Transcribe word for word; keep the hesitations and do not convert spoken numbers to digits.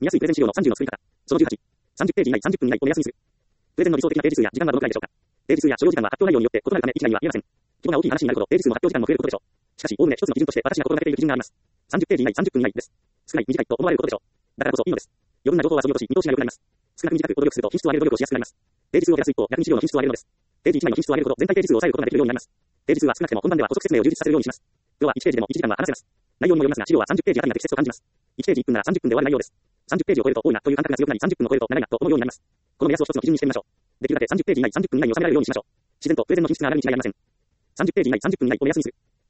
見やすいプレゼン資料のさんじゅうの作り方。そのじゅうはち。さんじゅっページ以内、さんじゅっぷん以内、覚えやすいにする。プレゼンの理想的なページ数や時間はどのくらいでしょうか。ページ数や所要時間は発表内容によって異なるため、一概には言えません。規模が大きい話になるほど、ページ数の発表時間も増えることでしょう。しかし、おおむね一つの基準として私が心がけている基準があります。さんじゅっページ以内、さんじゅっぷん以内です。少ない、短いと思われることでしょう。だからこそいいのです。余分な情報は削ぎ落とし、見通しが良くなります。少なく短くを努力すると品質を上げる努力をしやすくなります。ページ数を減らす一方、逆に資料の品質を上げるのです。ページいちまいの品質を上げるほど全体ページ数を抑えることができるようになります。ページ数は少なくても本番では補足説明を充実させるようにします。要はいちページでもいちじかんは話せます。内容にもよりますが、資料はさんじゅっページあたりが適切と感じます。いちページいっぷんならさんじゅっぷんで終わる内容です。さんじゅっページを超えると多いなという感覚が強くなり、さんじゅっぷんを超えると長いなと思うようになります。この目安を一つの基準にしてみましょう。できるだけさんじゅっページ以内、さんじゅっぷん以内に収められるようにしましょう。自然とプレゼンの品質が上がるに違いありません。さんじゅっページ以内、さんじゅっぷん以内を目安にする。